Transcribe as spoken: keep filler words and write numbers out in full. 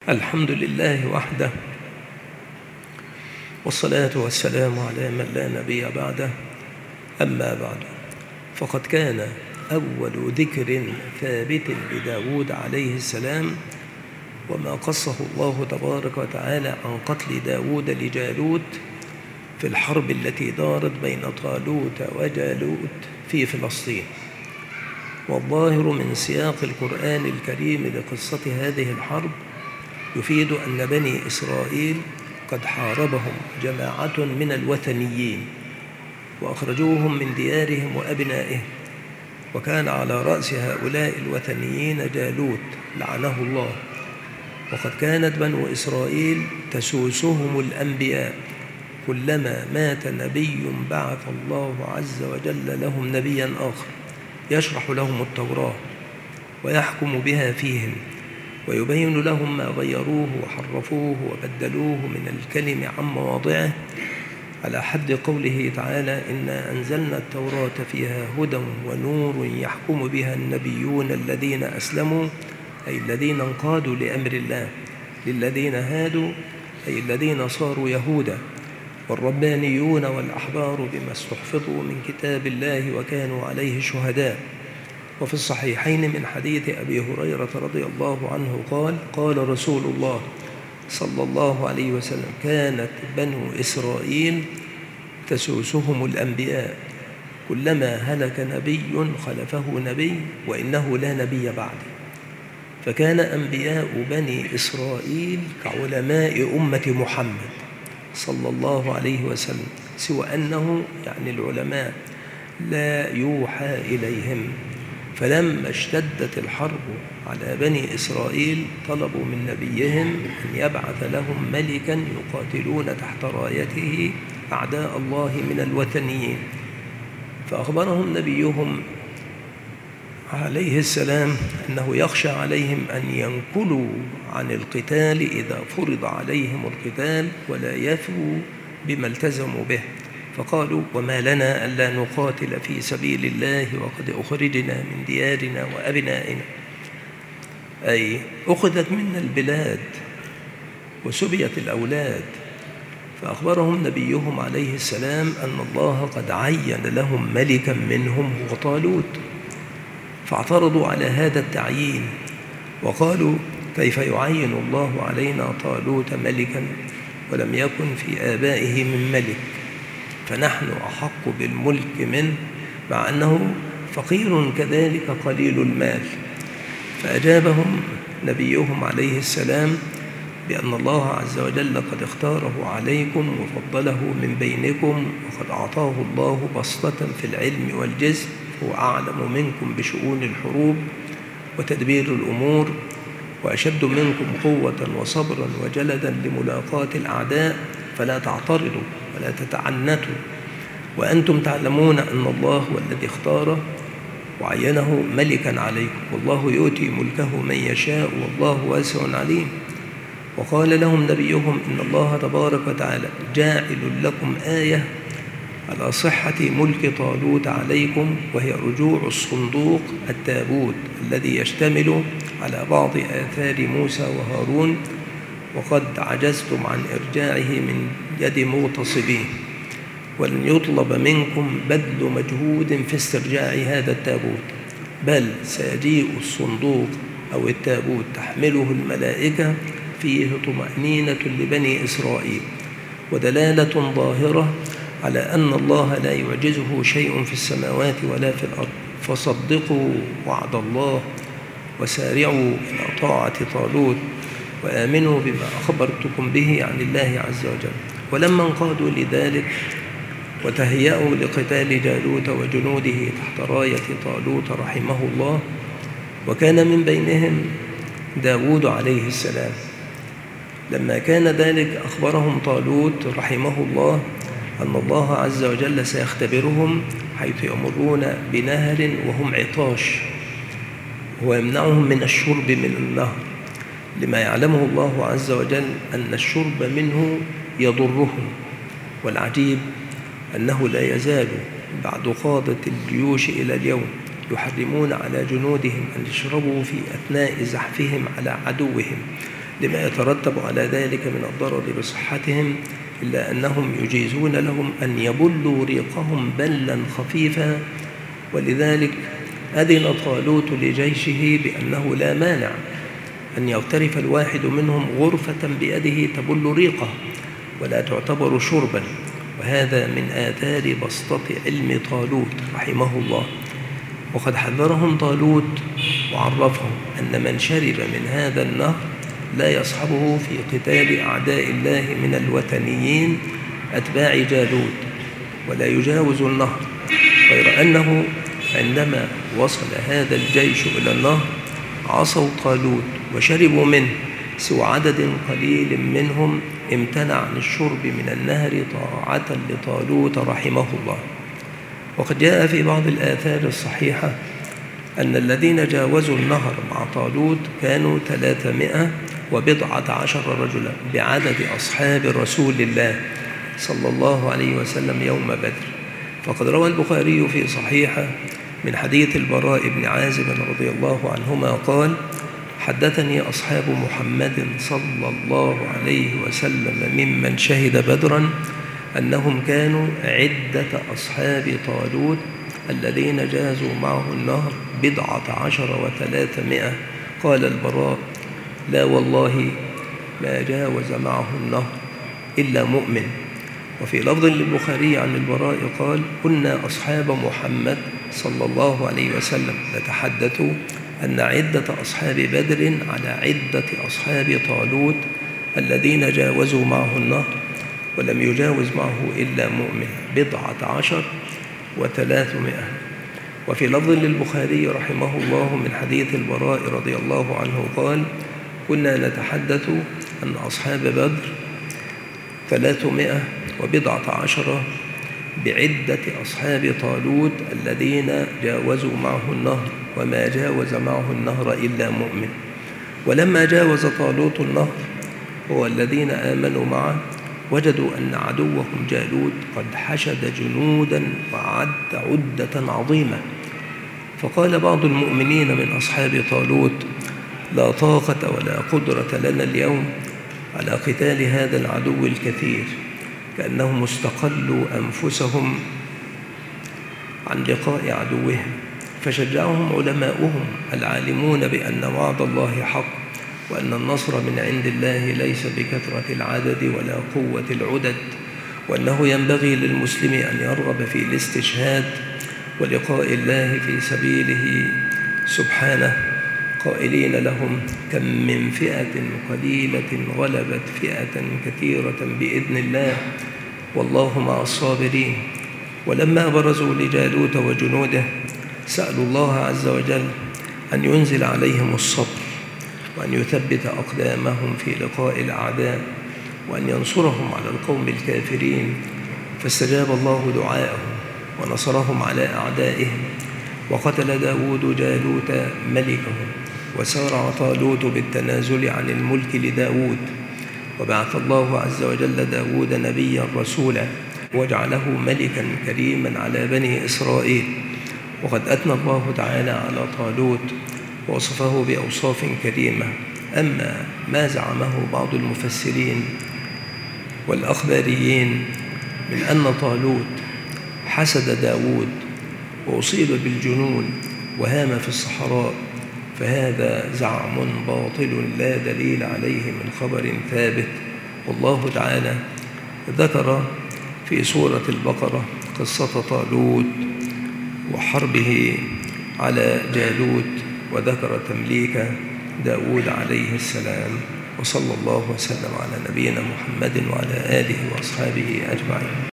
الحمد لله وحده، والصلاة والسلام على من لا نبي بعده. أما بعد، فقد كان أول ذكر ثابت لداود عليه السلام وما قصه الله تبارك وتعالى عن قتل داود لجالوت في الحرب التي دارت بين طالوت وجالوت في فلسطين. والظاهر من سياق القرآن الكريم لقصة هذه الحرب يفيد أن بني إسرائيل قد حاربهم جماعة من الوثنيين وأخرجوهم من ديارهم وأبنائهم، وكان على رأس هؤلاء الوثنيين جالوت لعنه الله. وقد كانت بنو إسرائيل تسوسهم الأنبياء، كلما مات نبي بعث الله عز وجل لهم نبيا آخر يشرح لهم التوراة ويحكم بها فيهم ويبين لهم ما غيروه وحرفوه وبدلوه من الكلم عن مواضعه، على حد قوله تعالى: إنا أنزلنا التوراة فيها هدى ونور يحكم بها النبيون الذين أسلموا، أي الذين انقادوا لأمر الله، للذين هادوا، أي الذين صاروا يهودا، والربانيون والأحبار بما استحفظوا من كتاب الله وكانوا عليه شهداء. وفي الصحيحين من حديث أبي هريرة رضي الله عنه قال: قال رسول الله صلى الله عليه وسلم: كانت بنو إسرائيل تسوسهم الأنبياء، كلما هلك نبي خلفه نبي وإنه لا نبي بعده. فكان أنبياء بني إسرائيل كعلماء أمة محمد صلى الله عليه وسلم، سوى أنه يعني العلماء لا يوحى إليهم. فلما اشتدت الحرب على بني إسرائيل طلبوا من نبيهم أن يبعث لهم ملكا يقاتلون تحت رايته أعداء الله من الوثنيين. فأخبرهم نبيهم عليه السلام أنه يخشى عليهم أن ينكلوا عن القتال إذا فرض عليهم القتال ولا يثوا بما التزموا به. فقالوا: وما لنا ألا نقاتل في سبيل الله وقد أخرجنا من ديارنا وأبنائنا، أي أخذت منا البلاد وسبيت الأولاد. فأخبرهم نبيهم عليه السلام أن الله قد عين لهم ملكا منهم هو طالوت، فاعترضوا على هذا التعيين وقالوا: كيف يعين الله علينا طالوت ملكا ولم يكن في آبائه من ملك، فنحن أحق بالملك منه مع أنه فقير كذلك قليل المال. فأجابهم نبيهم عليه السلام بأن الله عز وجل قد اختاره عليكم وفضله من بينكم، وقد أعطاه الله بسطة في العلم والجسم، هو أعلم منكم بشؤون الحروب وتدبير الأمور، وأشد منكم قوة وصبرا وجلدا لملاقاة الأعداء، فلا تعترضوا ولا تتعنتوا، وأنتم تعلمون أن الله هو الذي اختاره وعينه ملكا عليكم، والله يؤتي ملكه من يشاء والله واسع عليم. وقال لهم نبيهم: إن الله تبارك وتعالى جاعل لكم آية على صحة ملك طالوت عليكم، وهي رجوع الصندوق التابوت الذي يشتمل على بعض آثار موسى وهارون، وقد عجزتم عن إرجاعه من يد مغتصبيه، ولن يطلب منكم بذل مجهود في استرجاع هذا التابوت، بل سيجيء الصندوق أو التابوت تحمله الملائكة فيه طمأنينة لبني إسرائيل ودلالة ظاهرة على أن الله لا يعجزه شيء في السماوات ولا في الأرض. فصدقوا وعد الله وسارعوا إلى طاعة طالوت وآمنوا بما أخبرتكم به عن الله عز وجل. ولما انقادوا لذلك وتهيأوا لقتال جالوت وجنوده تحت راية طالوت رحمه الله، وكان من بينهم داود عليه السلام، لما كان ذلك أخبرهم طالوت رحمه الله أن الله عز وجل سيختبرهم حيث يمرون بنهر وهم عطاش، ويمنعهم من الشرب من النهر، لما يعلمه الله عز وجل أن الشرب منه يضرهم. والعجيب أنه لا يزال بعد قادة الجيوش إلى اليوم يحرمون على جنودهم أن يشربوا في أثناء زحفهم على عدوهم، لما يترتب على ذلك من الضرر بصحتهم، إلا أنهم يجيزون لهم أن يبلوا ريقهم بلا خفيفا. ولذلك أذن طالوت لجيشه بأنه لا مانع أن يغترف الواحد منهم غرفة بيده تبل ريقه ولا تعتبر شربا، وهذا من آثار بسطة علم طالوت رحمه الله. وقد حذرهم طالوت وعرفهم أن من شرب من هذا النهر لا يصحبه في قتال أعداء الله من الوثنيين أتباع جالوت، ولا يجاوز النهر، غير أنه عندما وصل هذا الجيش إلى النهر عصوا طالوت وشربوا منه، سوى عدد قليل منهم امتنع عن الشرب من النهر طاعة لطالوت رحمه الله. وقد جاء في بعض الآثار الصحيحة أن الذين جاوزوا النهر مع طالوت كانوا ثلاثمائة وبضعة عشر رجلا بعدد أصحاب رسول الله صلى الله عليه وسلم يوم بدر. فقد روى البخاري في صحيحه من حديث البراء بن عازب رضي الله عنهما قال: حدثني أصحاب محمد صلى الله عليه وسلم ممن شهد بدرا أنهم كانوا عدة أصحاب طالوت الذين جازوا معه النهر بضعة عشر وثلاثمائة. قال البراء: لا والله ما جاوز معه النهر إلا مؤمن. وفي لفظ للبخاري عن البراء قال: كنا أصحاب محمد صلى الله عليه وسلم نتحدث أن عدة أصحاب بدر على عدة أصحاب طالوت الذين جاوزوا معه النهر ولم يجاوز معه إلا مؤمن بضعة عشر وثلاثمائة. وفي لفظ للبخاري رحمه الله من حديث البراء رضي الله عنه قال: كنا نتحدث أن أصحاب بدر ثلاثمائة وبضعة عشر بعدة أصحاب طالوت الذين جاوزوا معه النهر وما جاوز معه النهر إلا مؤمن. ولما جاوز طالوت النهر هو الذين آمنوا معه وجدوا أن عدوهم جالوت قد حشد جنودا وعد عدة عظيمة، فقال بعض المؤمنين من أصحاب طالوت: لا طاقة ولا قدرة لنا اليوم على قتال هذا العدو الكثير، كأنهم استقلوا أنفسهم عن لقاء عدوهم. فشجعهم علماؤهم العالمون بأن وعد الله حق، وأن النصر من عند الله ليس بكثرة العدد ولا قوة العدد، وأنه ينبغي للمسلم أن يرغب في الاستشهاد ولقاء الله في سبيله سبحانه، قائلين لهم: كم من فئة قليلة غلبت فئة كثيرة بإذن الله والله مع الصابرين. ولما برزوا لجالوت وجنوده سألوا الله عز وجل أن ينزل عليهم الصبر، وأن يثبت أقدامهم في لقاء الأعداء، وأن ينصرهم على القوم الكافرين. فاستجاب الله دعاءهم ونصرهم على أعدائهم، وقتل داود جالوت ملكهم، وسارع طالوت بالتنازل عن الملك لداود، وبعث الله عز وجل داود نبيا رسولا وجعله ملكا كريما على بني إسرائيل. وقد أثنى الله تعالى على طالوت ووصفه بأوصاف كريمة. أما ما زعمه بعض المفسرين والأخباريين من أن طالوت حسد داود وأصيب بالجنون وهام في الصحراء، فهذا زعم باطل لا دليل عليه من خبر ثابت. والله تعالى ذكر في سورة البقرة قصة طالوت وحربه على جالوت، وذكر تمليك داود عليه السلام. وصلى الله وسلم على نبينا محمد وعلى آله وأصحابه أجمعين.